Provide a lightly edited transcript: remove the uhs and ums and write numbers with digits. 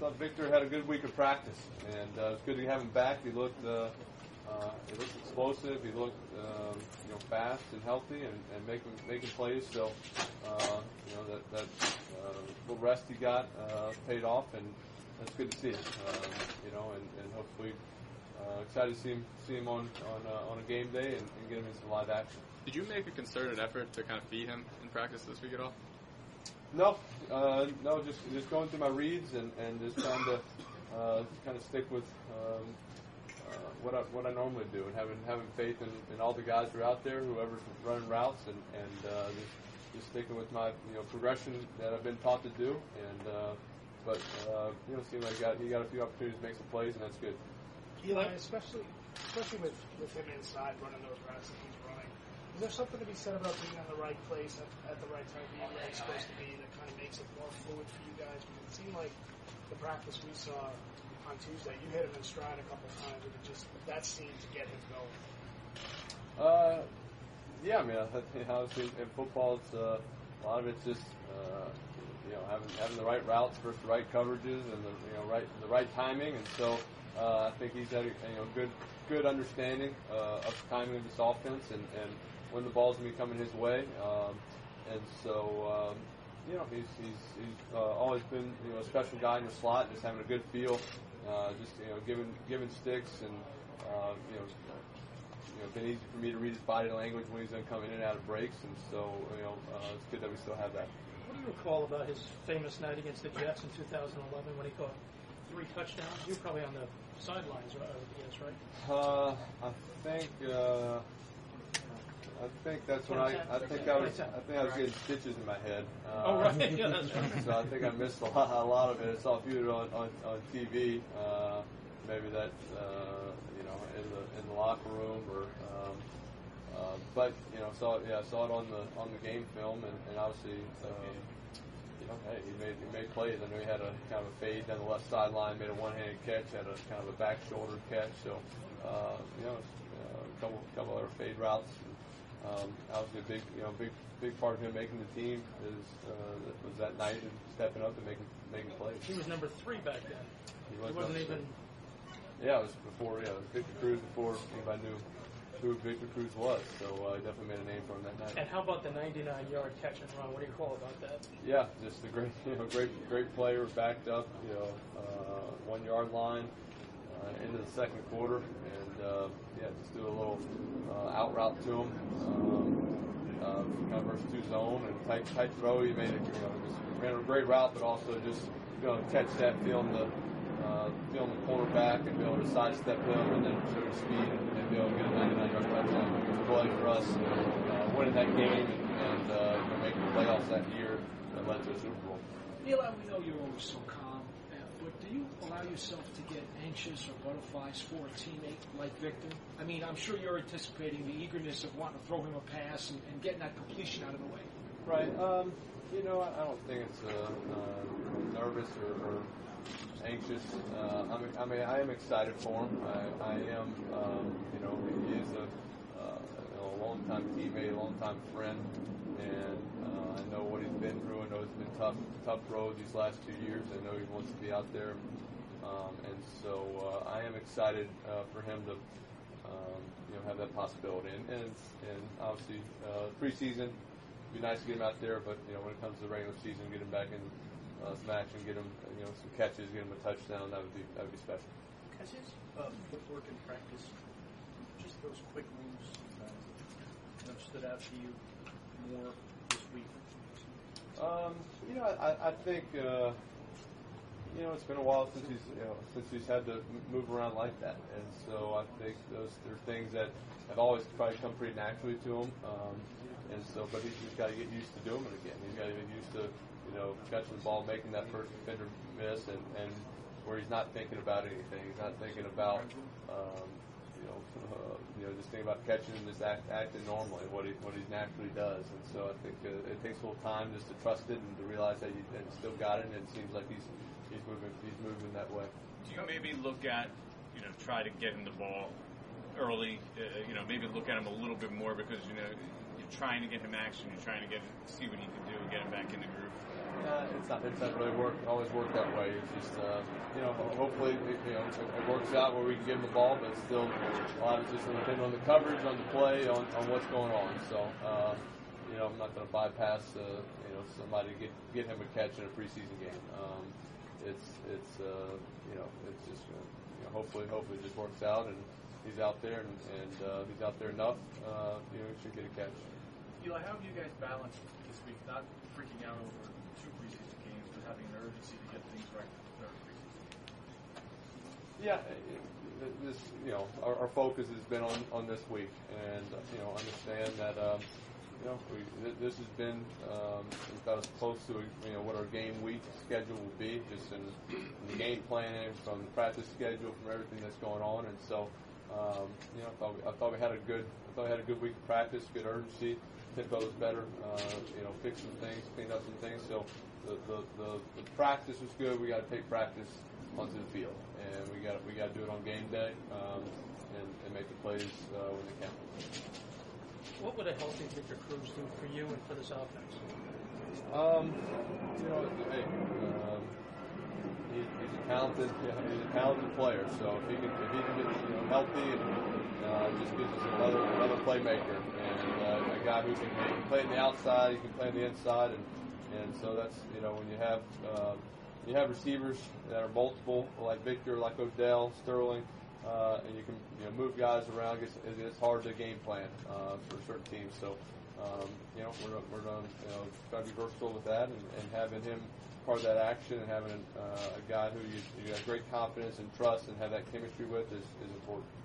thought Victor had a good week of practice, and it's good to have him back. He looked explosive. He looked fast and healthy, and making plays. So that little rest he got paid off, and that's good to see. And hopefully excited to see him on a game day and get him into live action. Did you make a concerted effort to kind of feed him in practice this week at all? No, just going through my reads and just trying to kind of stick with what I normally do, and having faith in all the guys who are out there, whoever's running routes, and just sticking with my progression that I've been taught to do. But it seemed like he got a few opportunities to make some plays, and that's good. Eli, especially with him inside running those routes that he's running, is there something to be said about being in the right place at the right time, being where he's supposed to be, that kind of makes it more fluid for you guys? Because it seemed like the practice we saw on Tuesday, you hit him in stride a couple times, and that seemed to get him going. Yeah, I mean, obviously in football, it's a lot of it's just having the right routes versus the right coverages and the right timing, and so I think he's had a good understanding of the timing of this offense and when the ball's going to be coming his way, and so he's always been a special guy in the slot, just having a good feel, giving sticks, and been easy for me to read his body language when he's going to come in and out of breaks, and so it's good that we still have that. What do you recall about his famous night against the Jets in 2011 when he caught 3 touchdowns? You were probably on the sidelines, I would guess, right? I think that's when I was getting stitches in my head. Oh right, yeah, that's right. So I think I missed a lot of it. I saw a few on TV. Maybe that in the locker room, or but saw it on the game film, and obviously hey, he made plays. I know he had a kind of a fade down the left sideline, made a one-handed catch, had a kind of a back shoulder catch. So a couple other fade routes. Obviously, big part of him making the team was that night and stepping up and making plays. He was number 3 back then. He wasn't even. Yeah, it was before. Yeah, it was Victor Cruz before anybody knew who Victor Cruz was. So he definitely made a name for him that night. And how about the 99-yard catch and run? What do you call about that? Yeah, just a great player, backed up, 1-yard line into the second quarter, and just do a little out route to him, kind of versus 2 zone and tight throw. He made just ran a great route, but also just catch that, feeling the cornerback and be able to sidestep him and then show his speed and be able to get a 99-yard touchdown. It was a play for us, winning that game and making the playoffs that year that led to a Super Bowl. Eli, we know you're always so calm, but do you allow yourself to get anxious or butterflies for a teammate like Victor? I mean, I'm sure you're anticipating the eagerness of wanting to throw him a pass and getting that completion out of the way. Right. I don't think it's nervous or anxious. I am excited for him. I am. He is a long-time teammate, a long-time friend, and I know what he's been through. I know it's been tough road these last 2 years. I know he wants to be out there, and so I am excited for him to have that possibility. And obviously preseason, it'd be nice to get him out there, but when it comes to the regular season, get him back in some action, get him some catches, get him a touchdown. That would be special. Has his footwork in practice, just those quick moves, stood out to you more this week? I think it's been a while since he's had to move around like that, and so I think they're things that have always probably come pretty naturally to him, and so but he's just got to get used to doing it again. He's got to get used to catching the ball, making that first defender miss, and where he's not thinking about anything. He's not thinking about just thinking about catching and just acting normally, what he naturally does. And so I think it takes a little time just to trust it and to realize that he's still got it, and it seems like he's moving that way. Do you maybe look at try to get him the ball early? Maybe look at him a little bit more because you're trying to get him action, you're trying to see what he can do and get him back in the groove. It's not really always worked that way. It's just hopefully it works out where we can give him the ball, but still a lot of it's just going to depend on the coverage, on the play, on what's going on. So I'm not going to bypass somebody to get him a catch in a preseason game. It's just hopefully it just works out and he's out there and he's out there enough. He should get a catch. Eli, how have you guys balanced this week, not freaking out over 2 preseason games, but having an urgency to get things right for the 3rd preseason? Yeah, our focus has been on this week, and understand that this has been about as close to what our game week schedule will be, just in the game planning, from the practice schedule, from everything that's going on, and so I thought we had a good week of practice, good urgency. Tempo was better, fix some things, clean up some things. So the practice was good. We got to take practice onto the field, and we got to do it on game day, and make the plays when they count. What would a healthy Victor Cruz do for you and for this offense? He's a talented player. So if he can get healthy and just gives us another playmaker and a guy who can play on the outside, he can play on the inside, and so that's when you have receivers that are multiple like Victor, like Odell, Sterling. And you can move guys around. It's hard to game plan for certain teams. So we're going to try to be versatile with that, and having him part of that action, and having a guy who you have great confidence and trust and have that chemistry with is important.